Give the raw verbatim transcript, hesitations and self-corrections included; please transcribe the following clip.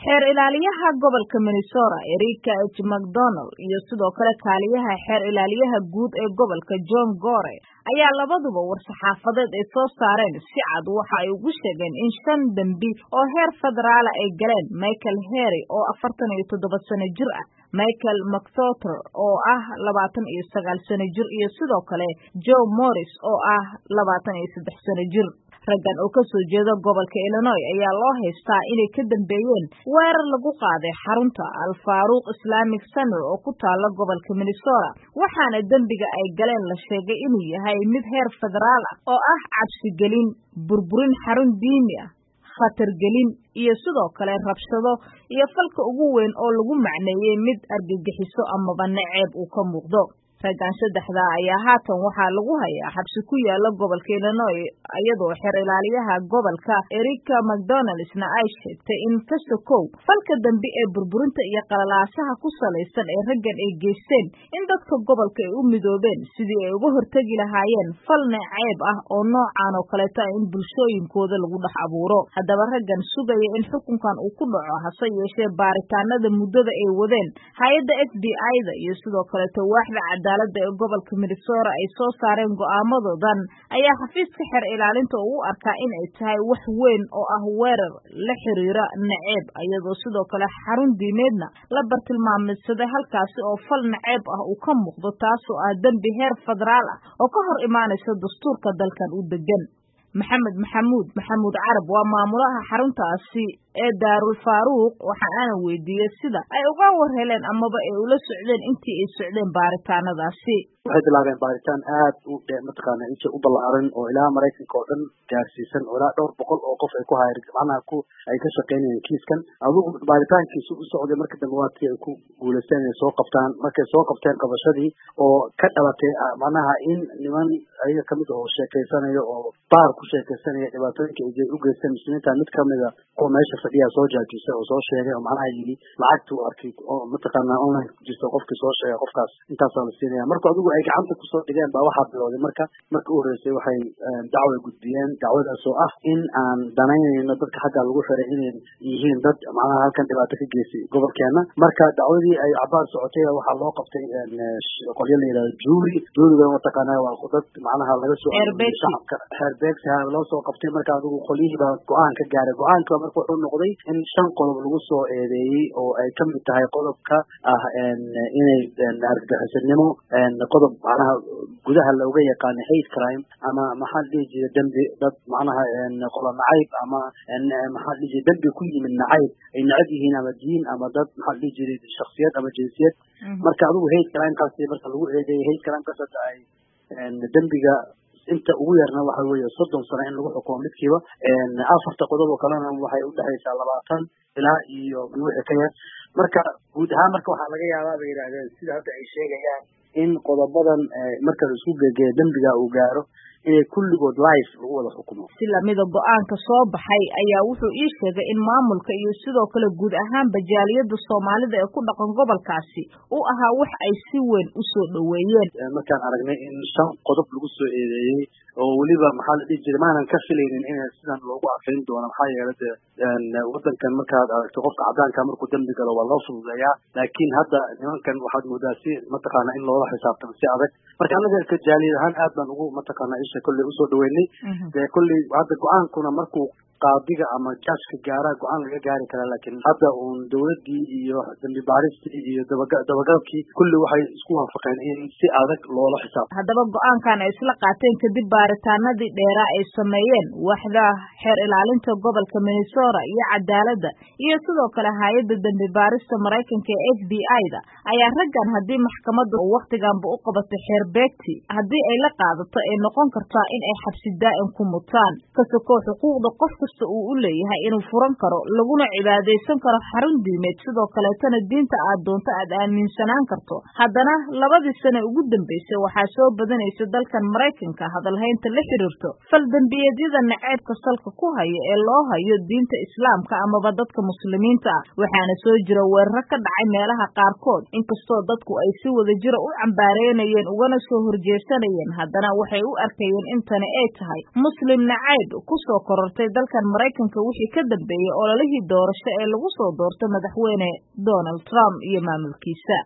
xeer ilaaliyaha gobolka Minnesota Erika H. McDonald iyo sidoo kale kaaliyaha xeer ilaaliyaha guud ee gobolka John Gore ayaa labaduba war-saxaafadeed ay soo saareen si cad waxa ay ugu sheegeen in shan dambi oo heer federaal ay galeen Michael Harry oo afartan iyo toddoba sano jir ah, Michael McTotter oo ah labaatan iyo sagaal sano jir iyo sidoo kale Joe Morris oo ah labaatan iyo saddex sano jir. raggan oo ka soo jeeda gobolka Illinois ayaa loo haystaa inay ka dambeeyeen weerar lagu qaaday xarunta Al Faruq Islamic Center oo ku taala gobolka Minnesota, waxaana dambiga ay galeen la sheegay inuu yahay mid heer federaal ah oo ah cabsi gelin, burburin xarun diini ah, khatar gelin iyo sidoo kale rabshado iyo falka ugu weyn oo lagu macneeyay mid argagixiso amaba naceeb uu ka muuqdo. raggan saddexda ayaa haatan waxaa lagu hayaa xabsi ku yaala gobolka Illinois iyadoo xeer ilaaliyaha gobolka Erika McDonaldna ay sheegtay in ka sokow falka dambi ee burburinta iyo qalalaasaha ku salaysan ee raggan ay geysteen in dadka gobolka ay u midoobeen sidii ay uga hortagi lahaayeen fal naceeb ah oo noocan oo kaleeta in bulshooyinkooda lagu dhex abuuro. haddaba raggan sugaya in xukunkan uu ku dhaco hase yeeshee baaritaanada muddada ay wadeen hay'adda F B I-da iyo sidoo kaleeta waaxda cadaaladda ee gobolka Minnesota ay soo saareen go'aamadoodan ayaa xafiiska xeer ilaalinta uu u arkaa in ay tahay wax weyn oo ah weerar la xiriira naceeb iyadoo sidoo kale xarun diimeedna la bartilmaameedsaday halkaasi oo fal naceeb ah uu ka muuqdo taasoo ah dambi heer federaal ah oo ka hor imaanaysa dastuurka dalkan u degan. maxamed maxamuud maxamuud carab waa maamulaha xaruntaasi ee Daarul Faruq waxa aan weydiiyay sida ay uga warheleen amaba ay ula socdeen intii ay socdeen baaritaanadaasi. waxay bilaabeen baaritaan aad u dheer mataqaana inta u ballaaran oo ilaa Mareykanka oo dhan gaarsiisan oo ilaa dhowr boqol oo qof ay ku hayr macnaha ku ay ka shaqeynayeen kiiskan. adigu baaritaankiisu u socday marka dambe waadkii ay ku guuleysteen inay soo qabtaan markay soo qabteen qabashadii oo ka dhalatay macnaha in niman ayaga kamid oo sheekeysanayo oo baar ku sheekeysanaya dhibaatooyinka ay u geysteen muslimiinta mid kamid ah oo meesha fadhiya soo jaajisay oo soo sheegay oo macnaha yiri lacagtu arkay oo mataqaana online ku jirto qofkii soo sheegay qofkaas intaas la siinaya. marka adigu ay gacanta ku soo dhigeen baa waxa bilowday marka marka uu horeysay waxay dacwo gudbiyeen dacwadaas oo ah in aan danaynayno dadka xagga lagu xiray inay yihiin dad macnaha halkan dhibaato ka geysay gobolkeena. marka dacwadii ay cabaar socotay waxa loo qabtay qolyo la yiraahdo jury juryga mataqaana waa dad macnaha laga soo shacabka xeerbeegta loo soo qabtay. marka adigu qolyihiiba go'aan ka gaaray go'aanka marka wuxuu noqday in shan qodob lagu soo eedeeyay oo ay ka mid tahay qodobka ah inay argagixisanimo qodob macnaha gudaha looga yaqaan hate crime ama maxaa la jiray dambi dad macnaha qola nacayb ama maxaa la jiray dambi ku yimid nacayb ay nacab yihiin ama diin ama dad maxaa la jiray shakhsiyad ama jinsiyad. marka adigu hate crime kaasi marka lagu eedeeyay hate crime kaas ay dambiga inta ugu yarna waxa weeye soddon sano in lagu xukumo midkiiba. afarta qodob oo kalena waxay u dhaxaysaa labaatan ilaa iyo wixii ka yar. marka guud ahaan marka waxaa laga yaabaa bay yiraahdeen sida hadda ay sheegayaan in qodobadan marka la isku geeyo dambiga uu gaaro inay kulligood life lagu wada xukumo. si lamida go'aanka soo baxay ayaa wuxuu ii sheegay in maamulka iyo sidoo kale guud ahaan bajaaliyada Soomaalida ee ku dhaqan gobolkaasi uu ahaa wax ay si weyn u soo dhaweeyeen. markaan aragnay in shan qodob lagu soo eedeeyay oo waliba maxaa la dhihi jiray maanan ka filaynin in sidan loogu afeyn doono maxaa yeelay wadankan markaad aragto qofka cadaanka markuu dambi galo waa loo fududeeyaa laakiin hadda nimankan waxaad moodaa si mataqaana in loola xisaabtamo si adag. marka anaga ka jaaliyad ahaan aad baan ugu mataqaana kulli u soo dhaweynay ee kulli hadda go'aankuna markuu qaadiga ama judge gaara go'aan laga gaari kara laakiin hadda uu dawladii iyo dambi baaristii iyo dabagalkii kulli waxay isku waafaqeen in si adag loola xisaabtamo. haddaba go'aankan ay isla qaateen kadib baaritaanadii dheeraa ay sameeyeen waaxda xeer ilaalinta gobolka Minnesota iyo cadaaladda iyo sidoo kale hay'adda dambi baarista Mareykanka ee F B I-da ayaa raggan haddii maxkamaddu waqtiganba u qabatay xeer beegti haddii ay la qaadato ay noqon kartaa in ay xabsi daa'im ku mutaan kasoo xuquuqda qof kasta uu u leeyahay inuu furan karo laguna cibaadeysan karo xarun diimeed sidoo kaleetana diinta aad doonto aad aaminsanaan karto. haddana labadii sano ugu dambeysay waxaa soo badanaysa dalkan Mareykanka hadalhaynta la xiriirto fal dambiyeedyada naceebka salka ku haya ee loo hayo diinta Islaamka amaba dadka muslimiinta ah waxaana soo jira weerar ka dhacay meelaha qaarkood inkastoo dadku ay si wada jira u cambaareynayeen ugana soo horjeesanayeen haddana waxay u arkayeen in tani ay tahay muslim nacayb ku soo korortay dalka dalkan Maraykanka wixii ka dambeeyay ololihii doorasho ee lagu soo doortay madaxweyne Donald Trump iyo maamulkiisa.